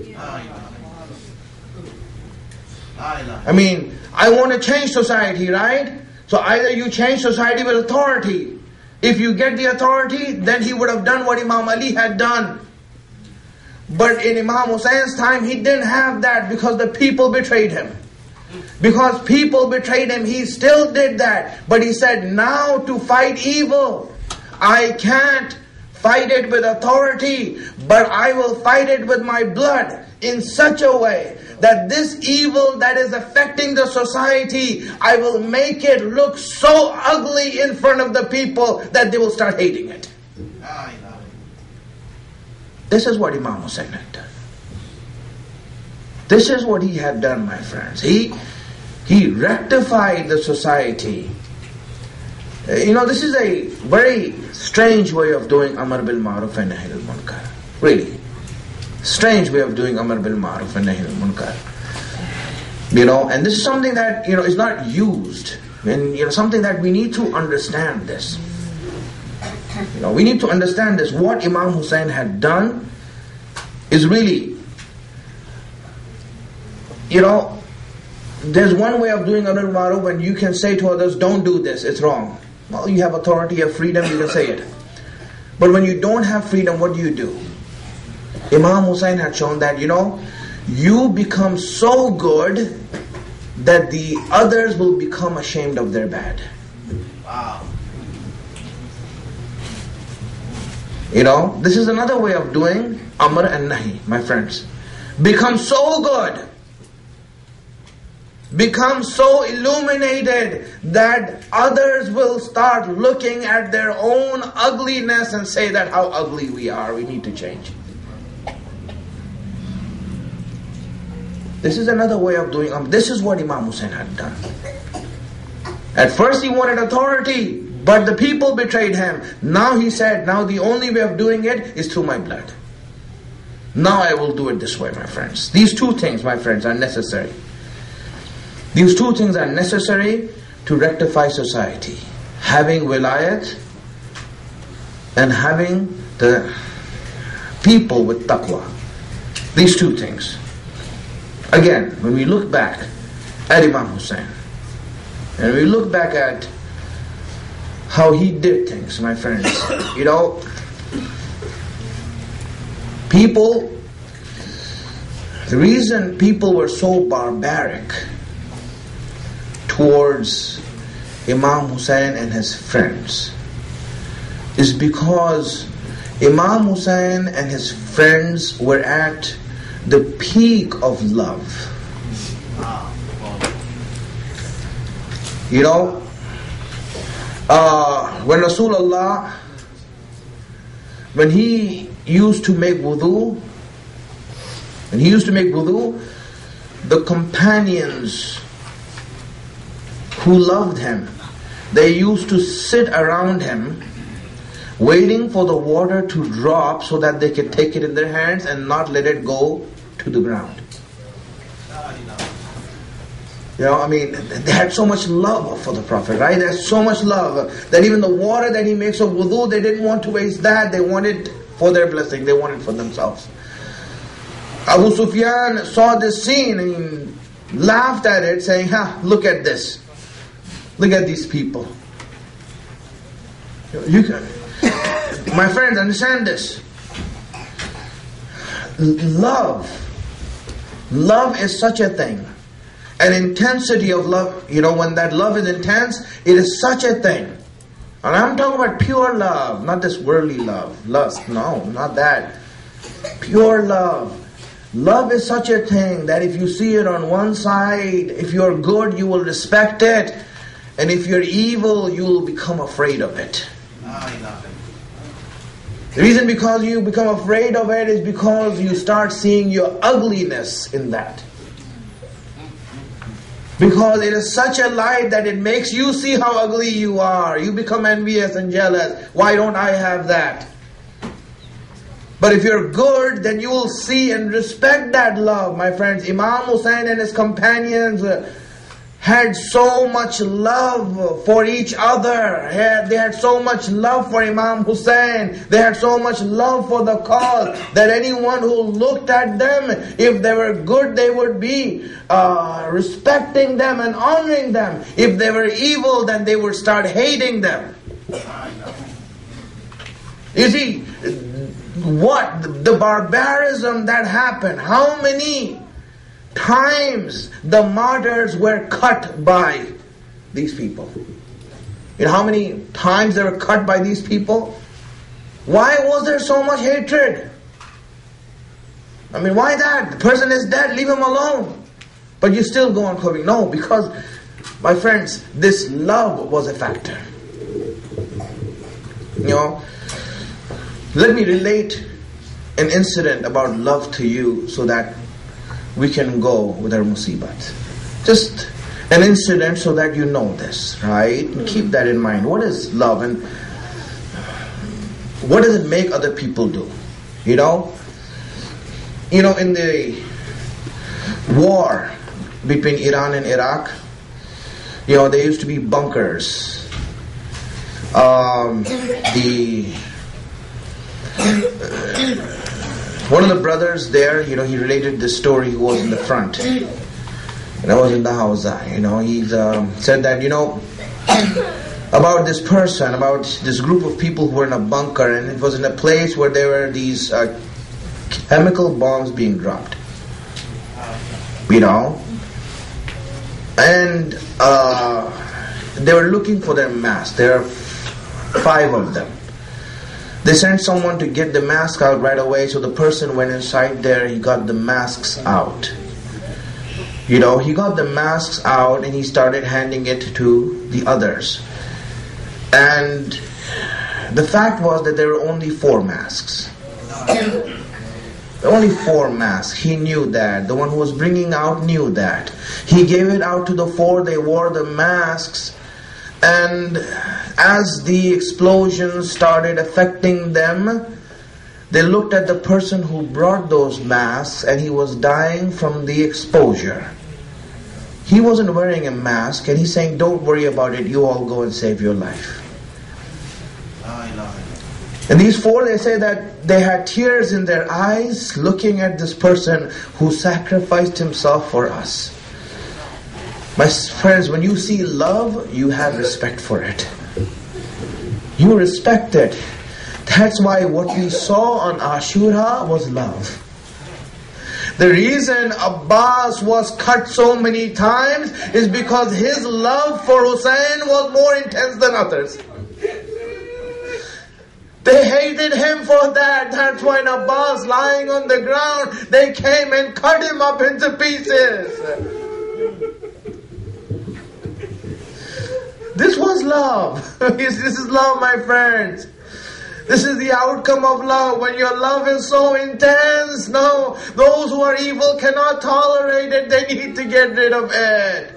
I mean, I want to change society, right? So either you change society with authority. If you get the authority, then he would have done what Imam Ali had done. But in Imam Hussein's time, he didn't have that because the people betrayed him. Because people betrayed him, he still did that. But he said, now to fight evil, I can't fight it with authority, but I will fight it with my blood in such a way that this evil that is affecting the society, I will make it look so ugly in front of the people that they will start hating it. This is what Imam Hussain had done. This is what he had done, my friends. He, he rectified the society. You know, this is a very strange way of doing Amr bil Ma'ruf and Nahi al Munkar. Really. Strange way of doing Amr bil Ma'ruf and Nahi al Munkar. You know, and this is something that, you know, is not used. And, you know, something that we need to understand this. You know, we need to understand this. What Imam Hussain had done is really, you know, there's one way of doing Amr bil Ma'ruf when you can say to others, don't do this, it's wrong. Well, you have authority, you have freedom, you can say it. But when you don't have freedom, what do you do? Imam Hussain had shown that, you know, you become so good that the others will become ashamed of their bad. Wow. You know, this is another way of doing Amr and Nahi, my friends. Become so good, become so illuminated that others will start looking at their own ugliness and say that how ugly we are, we need to change. This is another way of doing Amr. This is what Imam Hussain had done. At first he wanted authority, but the people betrayed him. Now he said, now the only way of doing it is through my blood. Now I will do it this way, my friends. These two things, my friends, are necessary. These two things are necessary to rectify society. Having wilayat and having the people with taqwa. These two things. Again, when we look back at Imam Hussain, and we look back at how he did things, my friends, you know, people, the reason people were so barbaric towards Imam Hussein and his friends is because Imam Hussein and his friends were at the peak of love. You know, uh, when Rasulullah, when he used to make wudu, when he used to make wudu, the companions who loved him, they used to sit around him, waiting for the water to drop so that they could take it in their hands and not let it go to the ground. You know, I mean, they had so much love for the Prophet, right? They had so much love that even the water that he makes of wudu, they didn't want to waste that. They wanted for their blessing. They wanted for themselves. Abu Sufyan saw this scene and he laughed at it, saying, ha, look at this. Look at these people. You can, my friends, understand this. Love. Love is such a thing. An intensity of love, you know, when that love is intense, it is such a thing. And I'm talking about pure love, not this worldly love, lust, no, not that. Pure love. Love is such a thing that if you see it on one side, if you're good, you will respect it. And if you're evil, you will become afraid of it. The reason because you become afraid of it is because you start seeing your ugliness in that. Because it is such a light that it makes you see how ugly you are. You become envious and jealous. Why don't I have that? But if you're good, then you will see and respect that love, my friends. Imam Hussein and his companions had so much love for each other. They had so much love for Imam Hussein. They had so much love for the cause that anyone who looked at them, if they were good, they would be uh, respecting them and honoring them. If they were evil, then they would start hating them. You see, what the barbarism that happened, how many times the martyrs were cut by these people. You know how many times they were cut by these people? Why was there so much hatred? I mean, why that? The person is dead, leave him alone. But you still go on coping. No, because, my friends, this love was a factor. You know, let me relate an incident about love to you so that we can go with our musibat. Just an incident so that you know this, right? And keep that in mind. What is love and what does it make other people do? You know? You know, in the war between Iran and Iraq, you know, there used to be bunkers. Um, the... Uh, One of the brothers there, you know, he related this story. He was in the front, and I was in the Hausa. You know, he um, said that, you know, about this person, about this group of people who were in a bunker, and it was in a place where there were these uh, chemical bombs being dropped. You know, and uh, they were looking for their masks. There are five of them. They sent someone to get the mask out right away, so the person went inside there, he got the masks out. You know, he got the masks out and he started handing it to the others. And the fact was that there were only four masks. Only four masks. He knew that. The one who was bringing out knew that. He gave it out to the four, they wore the masks. And as the explosions started affecting them, they looked at the person who brought those masks and he was dying from the exposure. He wasn't wearing a mask and he's saying, don't worry about it, you all go and save your life. And these four, they say that they had tears in their eyes looking at this person who sacrificed himself for us. My friends, when you see love, you have respect for it. You respect it. That's why what we saw on Ashura was love. The reason Abbas was cut so many times is because his love for Hussein was more intense than others. They hated him for that. That's why when Abbas lying on the ground, they came and cut him up into pieces. This was love. This is love, my friends. This is the outcome of love. When your love is so intense, no, those who are evil cannot tolerate it. They need to get rid of it.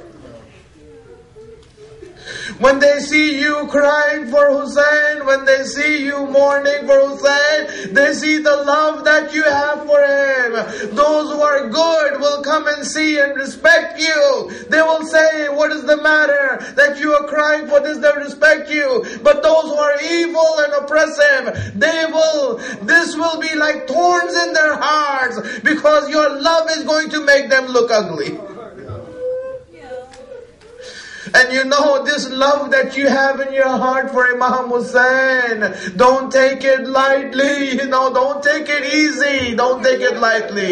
When they see you crying for Hussein, when they see you mourning for Hussein, they see the love that you have for him. Those who are good will come and see and respect you. They will say, what is the matter that you are crying for this? They respect you. But those who are evil and oppressive, they will, this will be like thorns in their hearts, because your love is going to make them look ugly. And you know, this love that you have in your heart for Imam Hussein, don't take it lightly, you know, don't take it easy, don't take it lightly.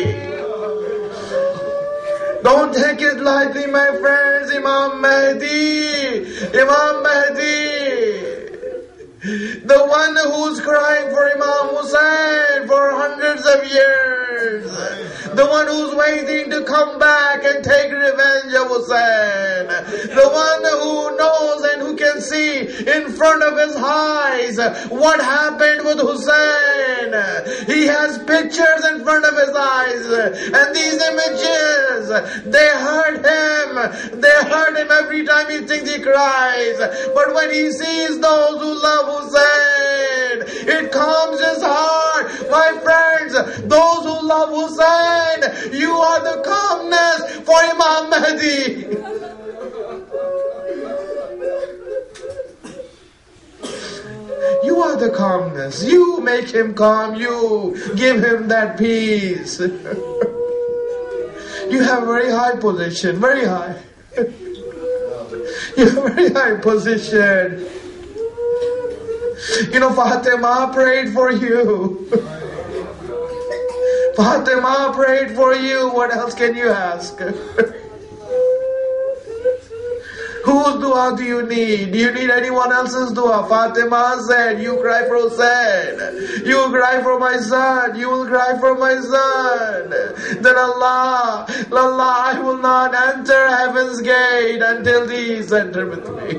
Don't take it lightly, my friends. Imam Mahdi, Imam Mahdi, the one who's crying for Imam Hussein for hundreds of years, the one who's waiting to come back and take revenge of Hussein, the one who knows and who can see in front of his eyes what happened with Hussein. He has pictures in front of his eyes, and these images, they hurt him. They hurt him every time he thinks he cries. But when he sees those who love Hussein, it calms his heart. My friends, those who love Hussein, you are the calmness for Imam Mahdi. You are the calmness. You make him calm. You give him that peace. You have a very high position, very high. You have a very high position. You know, Fatima prayed for you. Fatima prayed for you. What else can you ask? Whose dua do you need? Do you need anyone else's dua? Fatima said, you cry for Hussein. You cry for my son. You will cry for my son. Then Allah, Allah, I will not enter heaven's gate until these enter with me.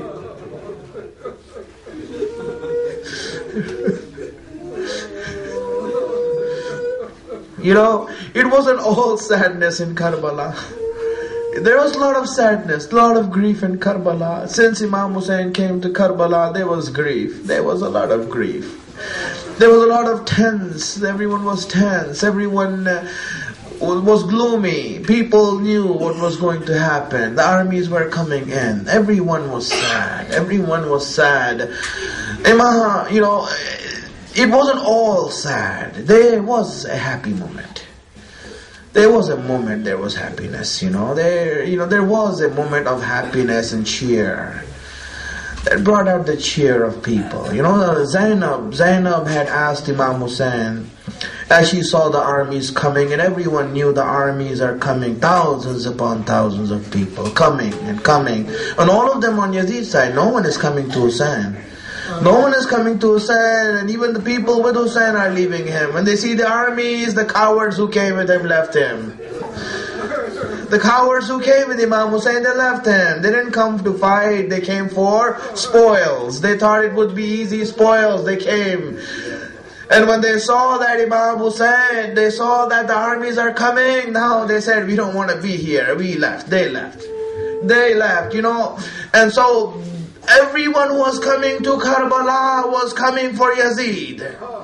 You know, it wasn't all sadness in Karbala. There was a lot of sadness, a lot of grief in Karbala. Since Imam Hussein came to Karbala, there was grief. There was a lot of grief. There was a lot of tense. Everyone was tense. Everyone uh, was gloomy. People knew what was going to happen. The armies were coming in. Everyone was sad. Everyone was sad. Imam, you know, it wasn't all sad. There was a happy moment. There was a moment, there was happiness, you know. There, you know, there was a moment of happiness and cheer that brought out the cheer of people. You know, Zainab, Zainab had asked Imam Hussein as she saw the armies coming, and everyone knew the armies are coming, thousands upon thousands of people coming and coming, and all of them on Yazid's side. No one is coming to Hussein. No one is coming to Hussein, and even the people with Hussein are leaving him. When they see the armies, the cowards who came with him left him. The cowards who came with Imam Hussein, they left him. They didn't come to fight, they came for spoils. They thought it would be easy spoils, they came. And when they saw that Imam Hussein, they saw that the armies are coming, now they said, we don't want to be here. We left, they left. They left, you know. And so everyone who was coming to Karbala was coming for Yazid.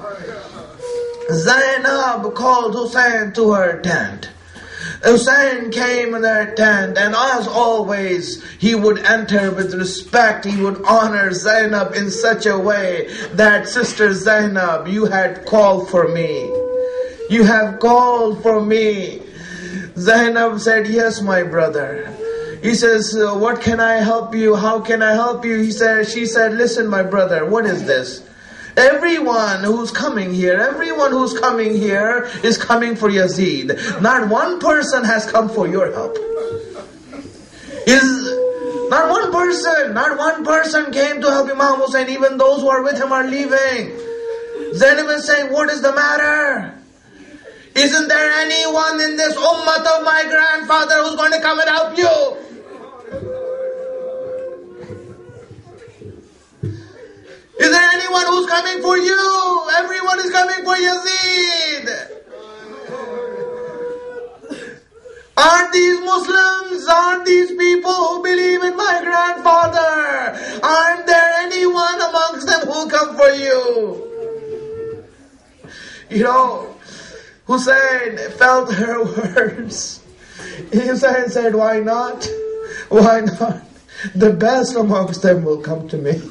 Zainab called Hussein to her tent. Hussein came in her tent, and as always, he would enter with respect. He would honor Zainab in such a way that, Sister Zainab, you had called for me. You have called for me. Zainab said, yes, my brother. He says, what can I help you? How can I help you? He said, she said, listen, my brother, what is this? Everyone who's coming here, everyone who's coming here is coming for Yazid. Not one person has come for your help. Is not one person, not one person came to help Imam Hussein. Even those who are with him are leaving. Zainab is saying, what is the matter? Isn't there anyone in this ummah of my grandfather who's going to come and help you? Is there anyone who's coming for you? Everyone is coming for Yazid. Aren't these Muslims? Aren't these people who believe in my grandfather? Aren't there anyone amongst them who come for you? You know, Hussein felt her words. Hussein said, why not? Why not? The best amongst them will come to me.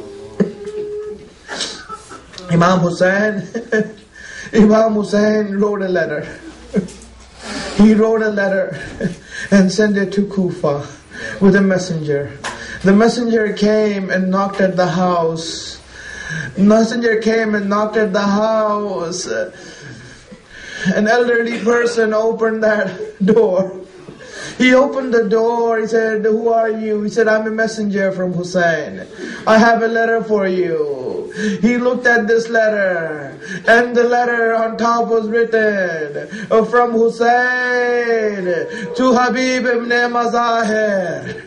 Imam Hussein, Imam Hussein wrote a letter. He wrote a letter and sent it to Kufa with a messenger. The messenger came and knocked at the house. Messenger came and knocked at the house. An elderly person opened that door. He opened the door. He said, who are you? He said, I'm a messenger from Hussein. I have a letter for you. He looked at this letter, and the letter on top was written, from Hussein to Habib ibn Mazahir.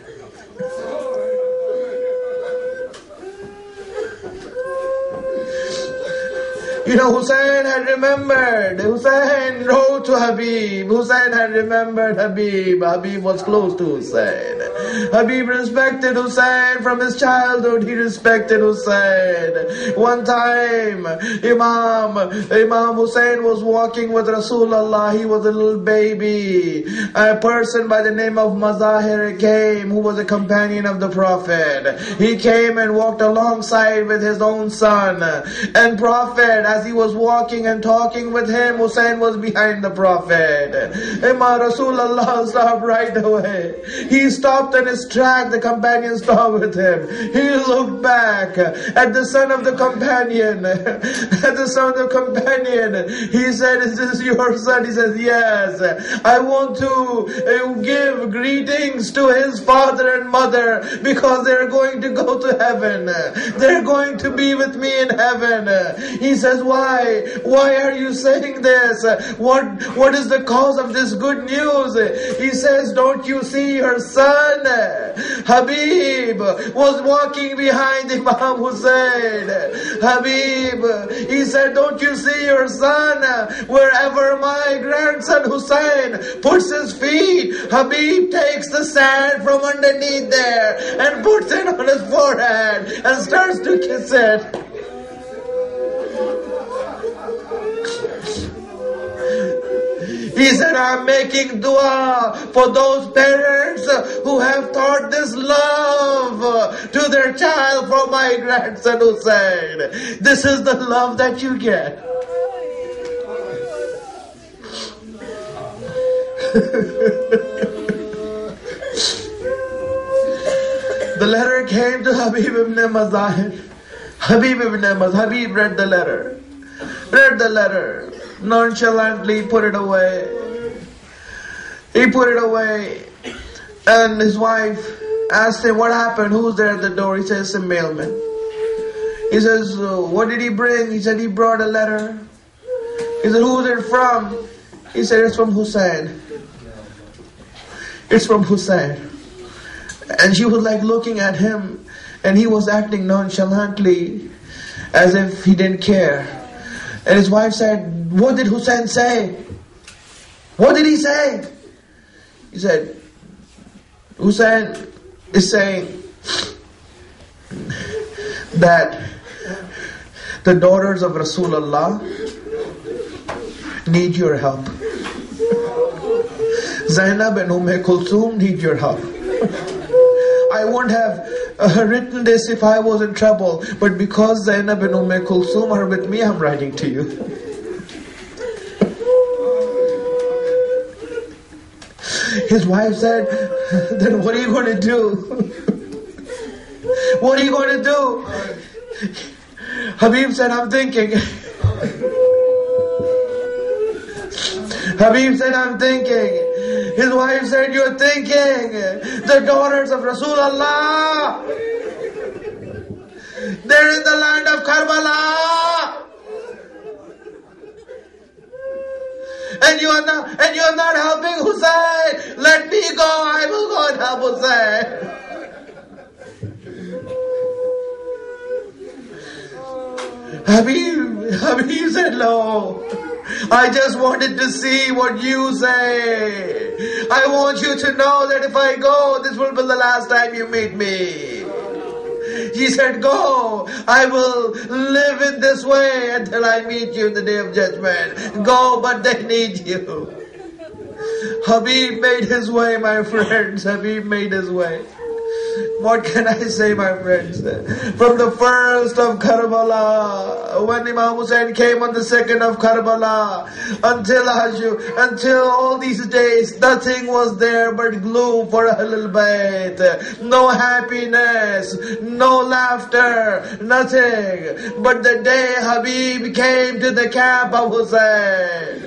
You know, Hussein had remembered. Hussein wrote to Habib. Hussein had remembered Habib. Habib was close to Hussein. Habib respected Hussein from his childhood. He respected Hussein. One time, Imam, Imam Hussein was walking with Rasulullah. He was a little baby. A person by the name of Mazahir came, who was a companion of the Prophet. He came and walked alongside with his own son. And Prophet, as he was walking and talking with him, Hussein was behind the Prophet. Imam Rasulullah stopped right away. He stopped in his track. The companion stopped with him. He looked back at the son of the companion. At the son of the companion. He said, is this your son? He says, yes. I want to give greetings to his father and mother because they're going to go to heaven. They're going to be with me in heaven. He says, why? Why are you saying this? What, what is the cause of this good news? He says, don't you see your son? Habib was walking behind Imam Hussein. Habib, he said, don't you see your son? Wherever my grandson Hussein puts his feet, Habib takes the sand from underneath there and puts it on his forehead and starts to kiss it. He said, I'm making dua for those parents who have taught this love to their child from my grandson Hussein. This is the love that you get. The letter came to Habib ibn Mazahir. Habib ibn Mazahir. Habib read the letter. Read the letter. Nonchalantly put it away. He put it away. And his wife asked him, what happened? Who's there at the door? He says, it's a mailman. He says, what did he bring? He said, he brought a letter. He said, who's it from? He said, it's from Hussein. It's from Hussein. And she was like looking at him, and he was acting nonchalantly as if he didn't care. And his wife said, what did Hussein say? What did he say? He said, Hussein is saying that the daughters of Rasulullah need your help. Zainab and Umm Kulthum need your help. I wouldn't have uh, written this if I was in trouble, but because Zainab and Umm Kulthum are with me, I'm writing to you. His wife said, then what are you going to do? What are you going to do? Habib said, I'm thinking. Habib said, I'm thinking. His wife said, you're thinking. The daughters of Rasulullah, they're in the land of Karbala. And you are not, and you are not helping Hussein. Let me go. I will go and help Hussein. Habib, Habib said, no. I just wanted to see what you say. I want you to know that if I go, this will be the last time you meet me. He said, go. I will live in this way until I meet you in the day of judgment. Go, but they need you. Habib made his way, my friends. Habib made his way. What can I say, my friends? From the first of Karbala, when Imam Hussain came on the second of Karbala, until Hajj, until all these days, nothing was there but gloom for Ahlul Bayt. No happiness, no laughter, nothing. But the day Habib came to the camp of Hussain,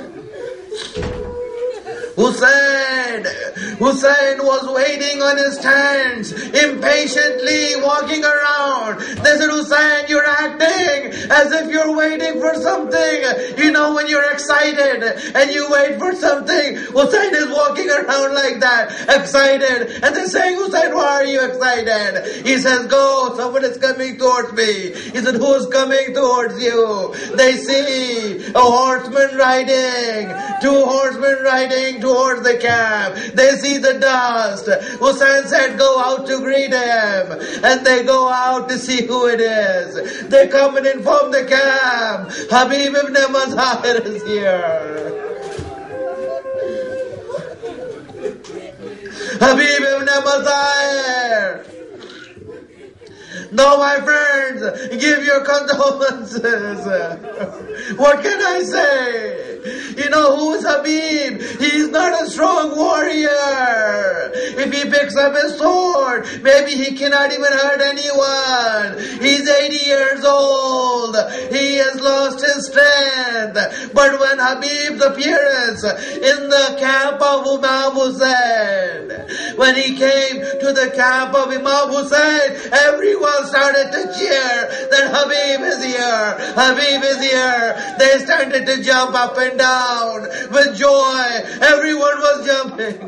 Hussein, Hussein was waiting on his tents, impatiently walking around. They said, Hussein, you're acting as if you're waiting for something. You know when you're excited and you wait for something, Hussein is walking around like that, excited. And they're saying, Hussein, why are you excited? He says, go, someone is coming towards me. He said, who's coming towards you? They see a horseman riding, two horsemen riding towards the camp. They see the dust. Hussein said, go out to greet him. And they go out to see who it is. They come and inform the camp, Habib ibn Mazahir is here. Habib ibn Mazahir. No, my friends, give your condolences. What can I say? You know who is Habib? He's not a strong warrior. If he picks up his sword, maybe he cannot even hurt anyone. He's eighty years old. He has lost his strength. But when Habib's appearance in the camp of Imam Hussain, when he came to the camp of Imam Hussain, everyone started to cheer that Habib is here. Habib is here. They started to jump up and down with joy. Everyone was jumping.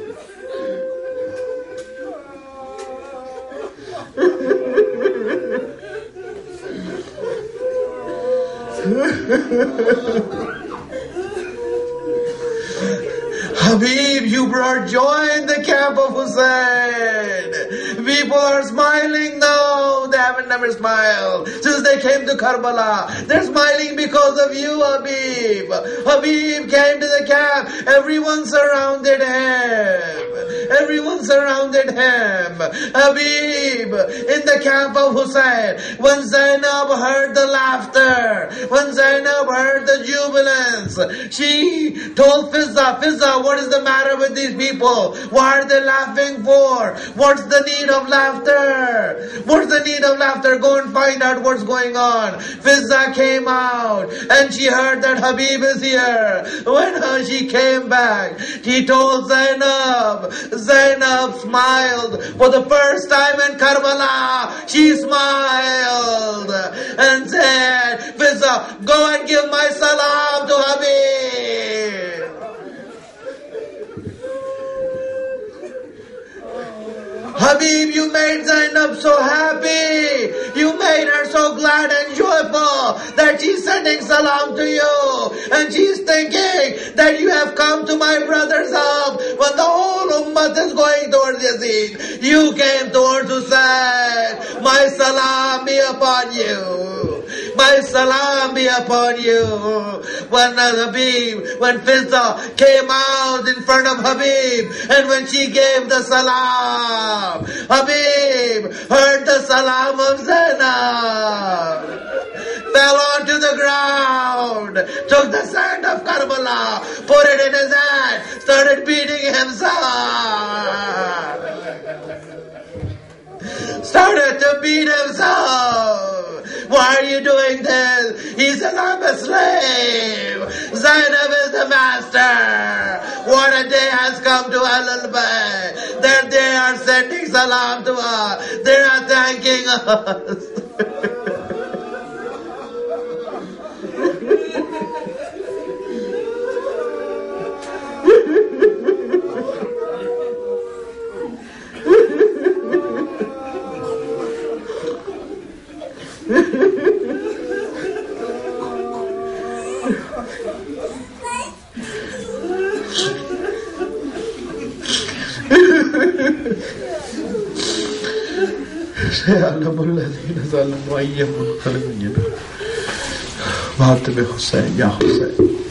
Habib, you brought joy in the camp of Hussein. People are smiling now. They haven't never smiled since they came to Karbala. They're smiling because of you, Habib. Habib came to the camp. Everyone surrounded him. Everyone surrounded him. Habib in the camp of Hussein. When Zainab heard the laughter, when Zainab heard the jubilance, she told Fizza, Fizza, what is the matter with these people? Why are they laughing for? What's the need of laughter? What's the need of laughter? Go and find out what's going on. Fizza came out and she heard that Habib is here. When she came back, she told Zainab. Zainab smiled for the first time in Karbala. She smiled and said, Fizza, go and give my salam to Habib. Habib, you made Zainab so happy. You made her so glad and joyful that she's sending salam to you. And she's thinking that you have come to my brother's house when the whole ummah is going towards Yazid. You came towards Hussein. My salam be upon you. My salam be upon you. When Habib, when Fizza came out in front of Habib, and when she gave the salam, Habib heard the salam of Zainab, fell onto the ground, took the sand of Karbala, put it in his hand, started beating himself. Started to beat himself. Why are you doing this? He says, I'm a slave. Zainab is the master. What a day has come to Ahlul Bayt that they are sending salam to us. They are thanking us. سيعلم الذين ظلموا أي منقلب ينقلبون. Fatima Hussain, Ya Hussain.